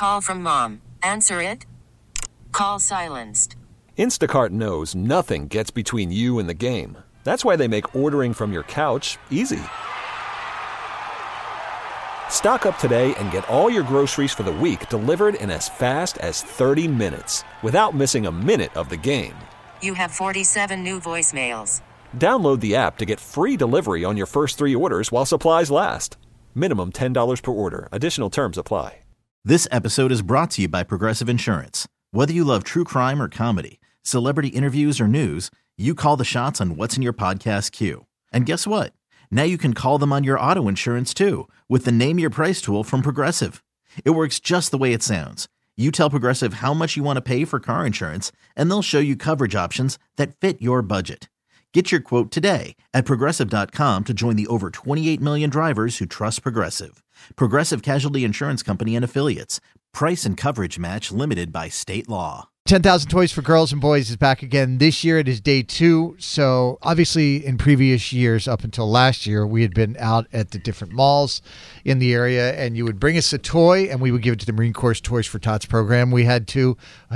call from mom. Answer it. Call silenced. Instacart knows nothing gets between you and the game. That's why they make ordering from your couch easy. Stock up today and get all your groceries for the week delivered in as fast as 30 minutes without missing a minute of the game. You have 47 new voicemails. Download the app to get free delivery on your first 3 orders while supplies last. Minimum $10 per order. Additional terms apply. This episode is brought to you by Progressive Insurance. Whether you love true crime or comedy, celebrity interviews or news, you call the shots on what's in your podcast queue. And guess what? Now you can call them on your auto insurance too with the Name Your Price tool from Progressive. It works just the way it sounds. You tell Progressive how much you want to pay for car insurance, and they'll show you coverage options that fit your budget. Get your quote today at Progressive.com to join the over 28 million drivers who trust Progressive. Progressive Casualty Insurance Company and Affiliates. Price and coverage match limited by state law. 10,000 Toys for Girls and Boys is back again this year. It is day 2. So obviously in previous years, up until last year, we had been out at the different malls in the area, and you would bring us a toy and we would give it to the Marine Corps Toys for Tots program. We had to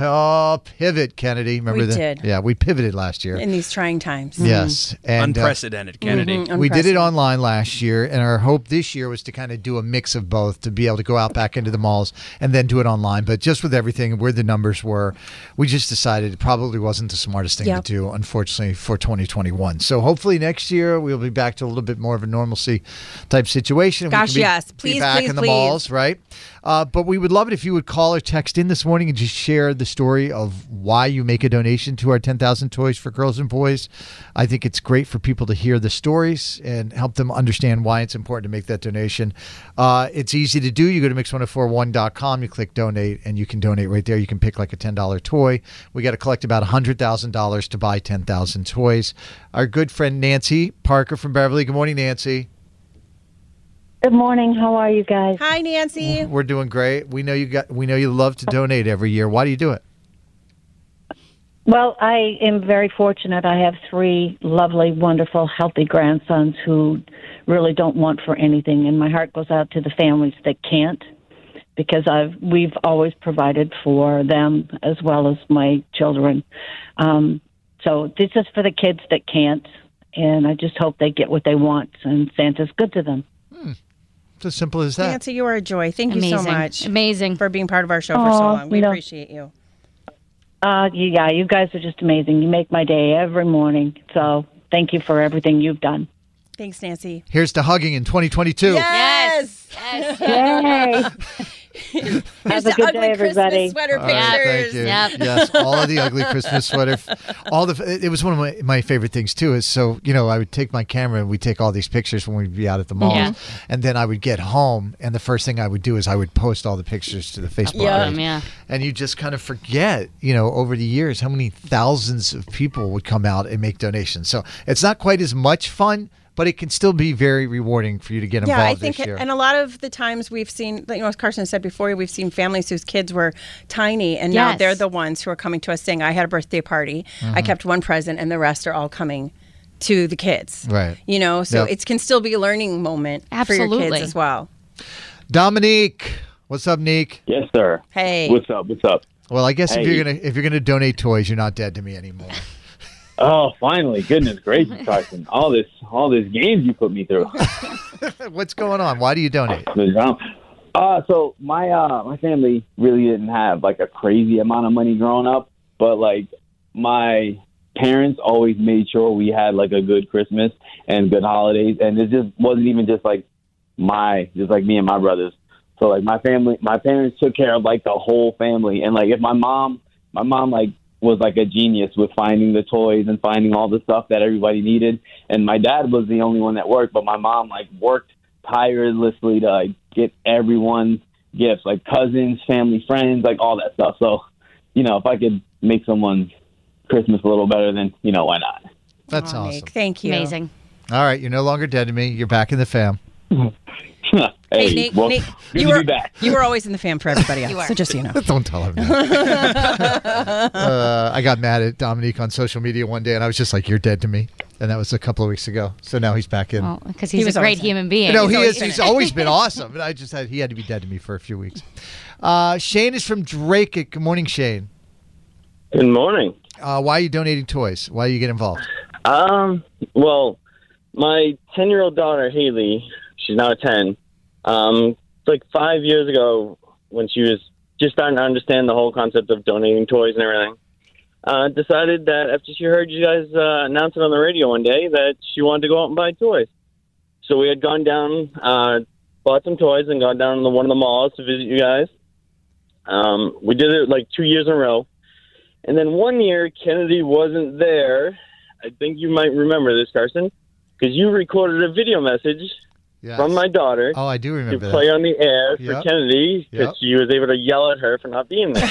pivot, Kennedy. Remember we that? Did. Yeah, we pivoted last year. In these trying times. Yes. And, unprecedented, Kennedy. We did it online last year, and our hope this year was to kind of do a mix of both, to be able to go out back into the malls and then do it online. But just with everything, where the numbers were, we just decided it probably wasn't the smartest thing to do, unfortunately, for 2021. So hopefully next year we'll be back to a little bit more of a normalcy type situation. Gosh, yes. Please, be back in the malls, right? But we would love it if you would call or text in this morning and just share the story of why you make a donation to our 10,000 Toys for Girls and Boys. I think it's great for people to hear the stories and help them understand why it's important to make that donation. It's easy to do. You go to mix1041.com, you click donate, and you can donate right there. You can pick like a $10 toy. We got to collect about $100,000 to buy 10,000 toys. Our good friend Nancy Parker from Beverly. Good morning, Nancy. Good morning. How are you guys? Hi, Nancy. We're doing great. We know you love to donate every year. Why do you do it? Well, I am very fortunate. I have 3 lovely, wonderful, healthy grandsons who really don't want for anything, and my heart goes out to the families that can't, because we've always provided for them as well as my children. So this is for the kids that can't, and I just hope they get what they want, and Santa's good to them. It's as simple as that. Nancy, you are a joy. Thank you so much. Amazing. For being part of our show for so long. We appreciate you. Yeah, you guys are just amazing. You make my day every morning. So thank you for everything you've done. Thanks, Nancy. Here's to hugging in 2022. Yes! Yay! Here's Have a good ugly day, everybody. Christmas sweater All right, pictures. thank you. Yep. Yes, all of the ugly Christmas sweater. It was one of my favorite things too. Is so I would take my camera and we'd take all these pictures when we'd be out at the malls, and then I would get home and the first thing I would do is I would post all the pictures to the Facebook page. Yeah. And you just kind of forget, over the years how many thousands of people would come out and make donations. So it's not quite as much fun, but it can still be very rewarding for you to get involved I think, this year. and a lot of the times we've seen, as Carson said before, we've seen families whose kids were tiny, and now they're the ones who are coming to us saying, I had a birthday party, I kept one present, and the rest are all coming to the kids. Right. So it can still be a learning moment for your kids as well. Dominique. What's up, Nick? Yes, sir. Hey. What's up? Well, I guess if you're gonna donate toys, you're not dead to me anymore. Oh, finally! Goodness gracious, Carson! All this games you put me through. What's going on? Why do you donate? So my family really didn't have like a crazy amount of money growing up, but like my parents always made sure we had like a good Christmas and good holidays, and it just wasn't even just like me and my brothers. So like my parents took care of like the whole family, and like if my mom like was like a genius with finding the toys and finding all the stuff that everybody needed. And my dad was the only one that worked, but my mom like worked tirelessly to like get everyone's gifts, like cousins, family, friends, like all that stuff. So, if I could make someone's Christmas a little better, then, why not? That's awesome. Nick, thank you. Amazing. All right. You're no longer dead to me. You're back in the fam. Hey, Nate, good to be back. You were always in the fam for everybody else, You are. so just so you know. Don't tell him that. I got mad at Dominique on social media one day, and I was just like, you're dead to me. And that was a couple of weeks ago. So now he's back in. Well, because he's a great human being. No, he is. He's always been awesome. But I just had he had to be dead to me for a few weeks. Shane is from Drake. Good morning, Shane. Good morning. Why are you donating toys? Why do you get involved? Well, my 10-year-old daughter, Haley, she's now 10. Like 5 years ago, when she was just starting to understand the whole concept of donating toys and everything, decided that after she heard you guys announce it on the radio one day that she wanted to go out and buy toys. So we had gone down, bought some toys and gone down to one of the malls to visit you guys. We did it like 2 years in a row. And then one year, Kennedy wasn't there. I think you might remember this, Carson, because you recorded a video message from my daughter. Oh, I do remember to play on the air for Kennedy because she was able to yell at her for not being there.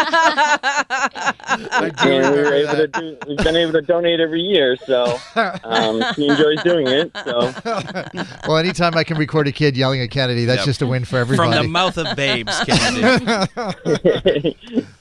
We've been able to donate every year, so she enjoys doing it. So, well, anytime I can record a kid yelling at Kennedy, that's just a win for everybody. From the mouth of babes, Kennedy.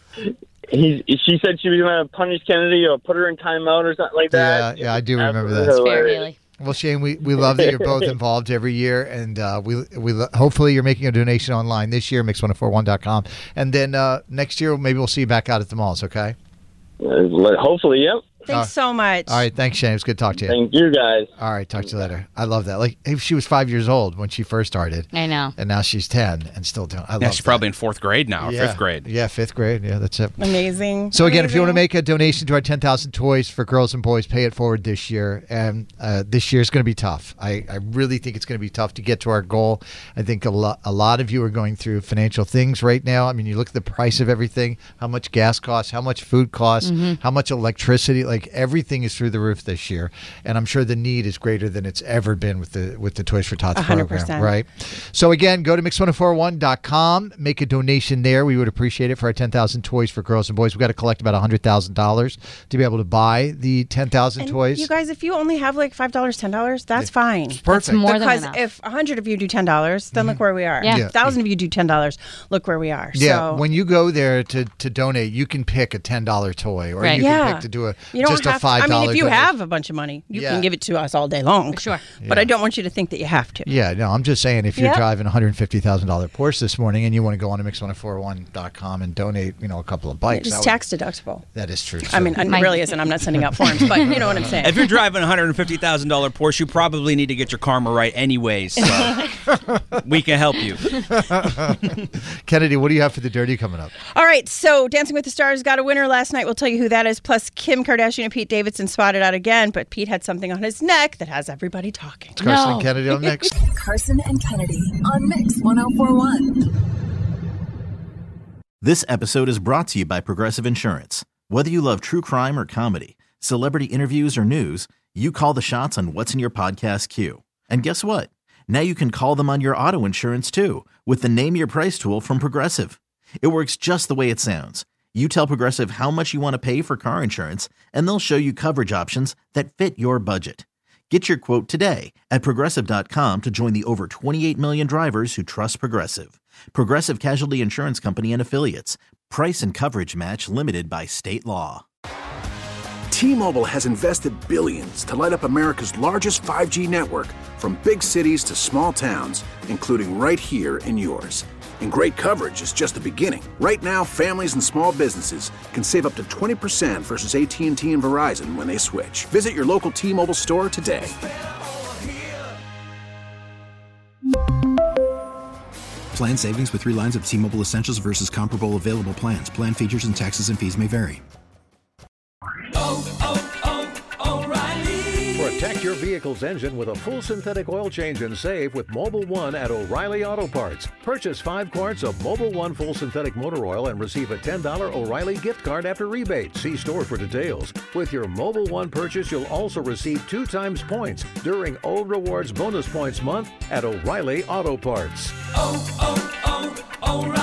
She said she was going to punish Kennedy or put her in timeout or something like that. Yeah, I do remember that. That's fair, Haley. Well, Shane, we love that you're both involved every year, and we hopefully you're making a donation online this year, mix1041.com, and then next year maybe we'll see you back out at the malls. Okay? Hopefully, yep. Thanks so much. All right, thanks, Shane. It was good to talk to you. Thank you, guys. All right, talk to you later. I love that. Like, she was 5 years old when she first started. I know. And now she's 10 and still doing. I love she's probably in 4th grade now, or 5th grade. Yeah, 5th grade. Yeah, that's it. Amazing. So again, if you want to make a donation to our 10,000 Toys for Girls and Boys, pay it forward this year. And this year is going to be tough. I really think it's going to be tough to get to our goal. I think a lot of you are going through financial things right now. I mean, you look at the price of everything, how much gas costs, how much food costs, how much electricity, like everything is through the roof this year, and I'm sure the need is greater than it's ever been with the Toys for Tots 100%. program, right? So again, go to mix1041.com, make a donation there. We would appreciate it for our 10,000 Toys for Girls and Boys. We've got to collect about $100,000 to be able to buy the 10,000 toys. You guys, if you only have like $5, $10, that's fine. It's perfect. That's more because than enough. if 100 of you do $10, then look where we are. Yeah. 1,000 of you do $10, look where we are. Yeah, So, when you go there to donate, you can pick a $10 toy, or you can pick to do just a $5 I mean, if you donation. have a bunch of money, you can give it to us all day long. Sure. But I don't want you to think that you have to. Yeah, no, I'm just saying if you're driving a $150,000 Porsche this morning and you want to go on to mix1041.com and donate, a couple of bikes. It's tax deductible. That is true. I mean, it really isn't. I'm not sending out forms, but you know what I'm saying. If you're driving a $150,000 Porsche, you probably need to get your karma right anyways, so we can help you. Kennedy, what do you have for the dirty coming up? All right, so Dancing with the Stars got a winner last night. We'll tell you who that is. Plus, Kim Kardashian and Pete Davidson spotted out again, but Pete had something on his neck that has everybody talking. It's Carson and Kennedy on Mix. Carson and Kennedy on Mix 1041. This episode is brought to you by Progressive Insurance. Whether you love true crime or comedy, celebrity interviews or news, you call the shots on what's in your podcast queue. And guess what? Now you can call them on your auto insurance too with the Name Your Price tool from Progressive. It works just the way it sounds. You tell Progressive how much you want to pay for car insurance, and they'll show you coverage options that fit your budget. Get your quote today at Progressive.com to join the over 28 million drivers who trust Progressive. Progressive Casualty Insurance Company and Affiliates. Price and coverage match limited by state law. T-Mobile has invested billions to light up America's largest 5G network, from big cities to small towns, including right here in yours. And great coverage is just the beginning. Right now, families and small businesses can save up to 20% versus AT&T and Verizon when they switch. Visit your local T-Mobile store today. Plan savings with 3 lines of T-Mobile Essentials versus comparable available plans. Plan features and taxes and fees may vary. Protect your vehicle's engine with a full synthetic oil change and save with Mobil 1 at O'Reilly Auto Parts. Purchase 5 quarts of Mobil 1 full synthetic motor oil and receive a $10 O'Reilly gift card after rebate. See store for details. With your Mobil 1 purchase, you'll also receive 2 times points during O Rewards Bonus Points Month at O'Reilly Auto Parts. O'Reilly.